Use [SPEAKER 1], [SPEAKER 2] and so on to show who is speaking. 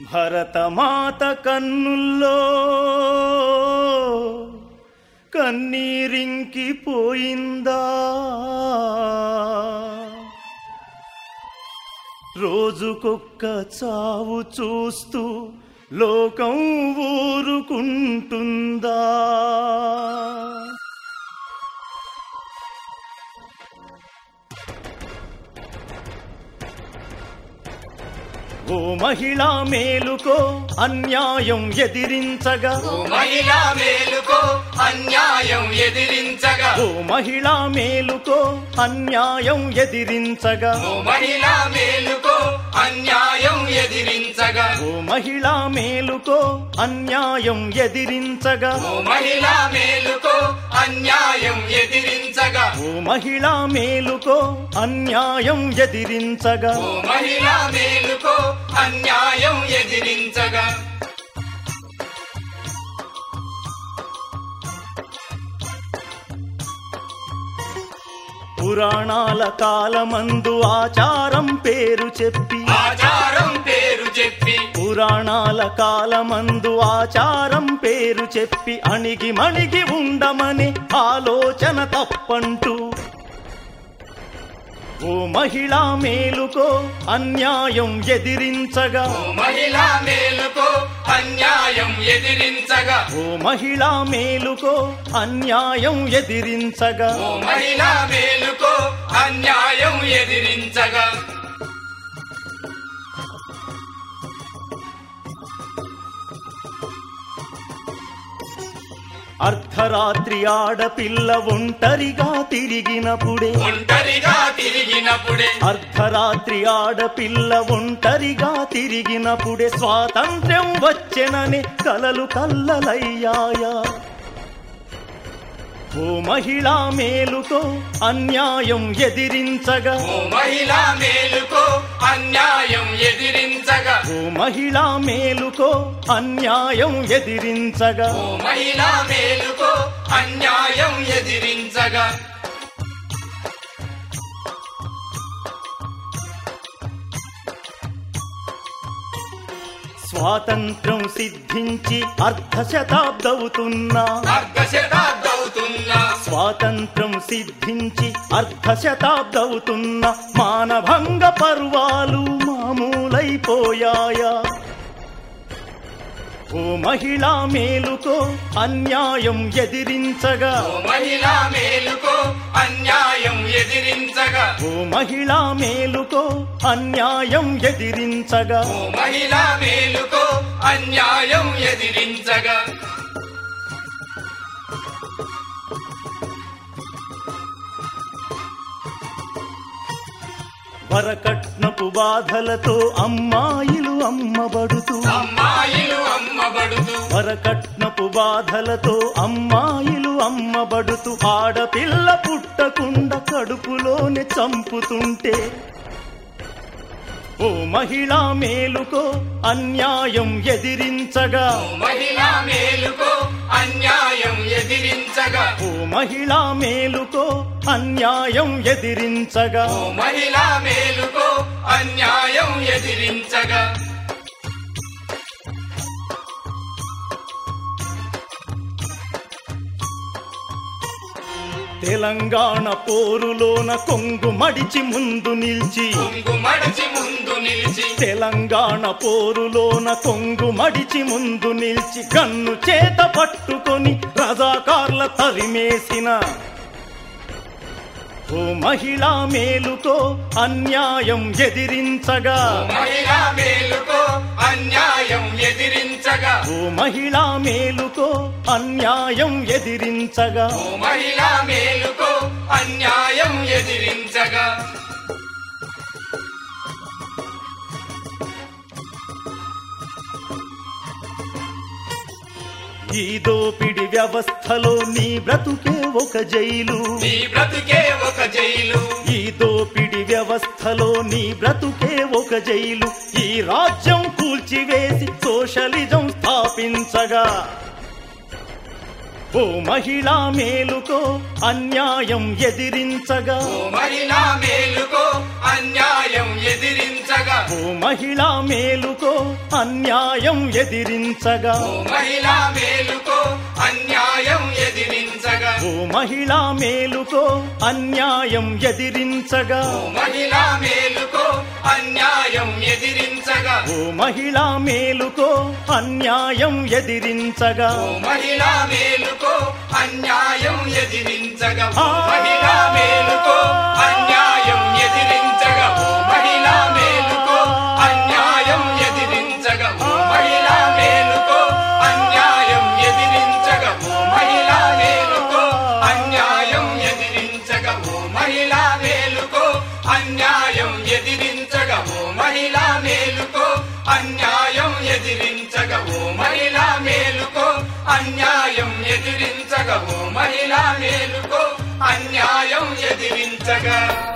[SPEAKER 1] భరతమాత కన్నుల్లో కన్నీరింకిపోయిందా? రోజుకొక్క చావు చూస్తూ లోకం ఊరుకుంటుందా? ఓ మహిళా మేలుకో అన్యాయం ఎదిరించగా,
[SPEAKER 2] ఓ మహిళా మేలుకో అన్యాయం ఎదిరించగా,
[SPEAKER 1] ఓ మహిళా మేలుకో అన్యాయం ఎదిరించగా,
[SPEAKER 2] ఓ మహిళా మేలుకో అన్యాయం ఎదిరించగా,
[SPEAKER 1] ఓ మహిళా మేలుకో అన్యాయం ఎదిరించగా,
[SPEAKER 2] ఓ మహిళా మేలుకో అన్యాయం ఎదిరించగా,
[SPEAKER 1] ఓ మహిళా మేలుకో అన్యాయం ఎదిరించగా,
[SPEAKER 2] ఓ మహిళా మేలుకో అన్యాయం ఎదిరించగా.
[SPEAKER 1] పురాణాల కాలమందు ఆచారం పేరు చెప్పి,
[SPEAKER 2] ఆచారం పేరు చెప్పి,
[SPEAKER 1] పురాణాల కాలమందు ఆచారం పేరు చెప్పి అణిగి మణిగి ఉండమని ఆలోచన తప్పంటూ, ఓ మహిళా మేలుకో అన్యాయం ఎదిరించగా,
[SPEAKER 2] ఓ మహిళా మేలుకో అన్యాయం ఎదిరించగా,
[SPEAKER 1] ఓ మహిళా మేలుకో అన్యాయం ఎదిరించగా,
[SPEAKER 2] ఓ మహిళా మేలుకో అన్యాయం ఎదిరించగా.
[SPEAKER 1] అర్ధరాత్రి ఆడపిల్ల ఒంటరిగా తిరిగినప్పుడే,
[SPEAKER 2] ఒంటరిగా తిరిగినప్పుడే,
[SPEAKER 1] అర్ధరాత్రి ఆడపిల్ల ఒంటరిగా తిరిగినప్పుడే స్వాతంత్ర్యం వచ్చెనని కలలు కల్లలయ్యాయా? ఓ మహిళా మేలుకో అన్యాయం ఎదిరించగా,
[SPEAKER 2] ఓ మహిళా మేలుకో అన్యాయం ఎదిరించగా,
[SPEAKER 1] ఓ మహిళా మేలుకో అన్యాయం ఎదిరించగా,
[SPEAKER 2] ఓ మహిళా మేలుకో అన్యాయం ఎదిరించగా.
[SPEAKER 1] స్వాతంత్ర్యం సిద్ధించి అర్ధశతాబ్దవుతున్నా,
[SPEAKER 2] అర్ధశతాబ్దవుతున్నా,
[SPEAKER 1] స్వాతంత్ర్యం సిద్ధించి అర్ధశతాబ్దవుతున్నా మానభంగ పర్వాలు మామూలైపోయాయా? ఓ మహిళా మేలుకో అన్యాయం ఎదిరించగా,
[SPEAKER 2] ఓ మహిళా మేలుకో అన్యాయం ఎదిరించగా,
[SPEAKER 1] ఓ మహిళా మేలుకో అన్యాయం ఎదిరించగా,
[SPEAKER 2] ఓ మహిళా మేలుకో అన్యాయం ఎదిరించగా.
[SPEAKER 1] వరకట్నపు బాధలతో అమ్మాయిలు అమ్మబడుతూ,
[SPEAKER 2] అమ్మాయిలు అమ్మబడుతూ,
[SPEAKER 1] వరకట్నపు బాధలతో అమ్మాయిలు అమ్మబడుతూ ఆడపిల్ల పుట్టకుండా కడుపులోనే చంపుతుంటే, ఓ మహిళా మేలుకో అన్యాయం ఎదిరించగా,
[SPEAKER 2] ఓ మహిళా మేలుకో అన్యాయం ఎదిరించగా,
[SPEAKER 1] ఓ మహిళా మేలుకో అన్యాయం ఎదిరించగా,
[SPEAKER 2] ఓ మహిళా మేలుకో అన్యాయం ఎదిరించగా.
[SPEAKER 1] తెలంగాణ పోరులోన కొంగు మడిచి ముందు నిలిచి,
[SPEAKER 2] కొంగు మడిచి ముందు నిలిచి,
[SPEAKER 1] తెలంగాణ పోరులోన కొంగు మడిచి ముందు నిలిచి గన్ను చేత పట్టుకొని రజాకార్ల తరిమేసిన, ఓ మహిళా మేలుకో అన్యాయం ఎదిరించగా,
[SPEAKER 2] ఓ మహిళా మేలుకో అన్యాయం ఎదిరించగా,
[SPEAKER 1] ఓ మహిళా మేలుకో అన్యాయం ఎదిరించగా,
[SPEAKER 2] ఓ మహిళా మేలుకో అన్యాయం ఎదిరించగా.
[SPEAKER 1] ఈ దోపిడి వ్యవస్థలో నీ బ్రతుకే ఒక జైలు,
[SPEAKER 2] నీ బ్రతుకే ఒక జైలు,
[SPEAKER 1] ఈ దోపిడి వ్యవస్థలో నీ బ్రతుకే ఒక జైలు. ఈ రాజ్యం కూల్చివేసి సోషలిజం స్థాపించగా, ఓ మహిళా మేలుకో అన్యాయం ఎదిరించగా,
[SPEAKER 2] ఓ మహిళా మేలుకో అన్యాయం ఎదిరించగా,
[SPEAKER 1] ఓ ఓ మహిళా మేలుకో అన్యాయం ఎదిరించగా
[SPEAKER 2] ఓ మహిళా మేలుకో అన్యాయం ఎదిరించగా
[SPEAKER 1] ఓ మహిళా మేలుకో అన్యాయం ఎదిరించగా
[SPEAKER 2] ఓ మహిళా మేలుకో అన్యాయం ఎదిరించగా
[SPEAKER 1] ఓ మహిళా మేలుకో అన్యాయం ఎదిరించగా
[SPEAKER 2] ఓ మహిళా మేలుకో అన్యాయం ఎదిరించగా ఓ మహిళా మేలుకో అన్యాయం ఎదిరించగా ఓ మహిళా మేలుకో అన్యాయం ఎదిరించగా ఓ మహిళా మేలుకో అన్యాయం ఎదిరించగా ఓ మహిళా మేలుకో అన్యాయం ఎదిరించగా ఓ మహిళా మేలుకో అన్యాయం ఎదిరించగా ఓ మహిళా మేలుకో అన్యాయం ఎదిరించగా ఓ మహిళా మేలుకో అన్యాయం ఎదిరించగా ఓ మహిళా మేలుకో అన్యాయం ఎదిరించగా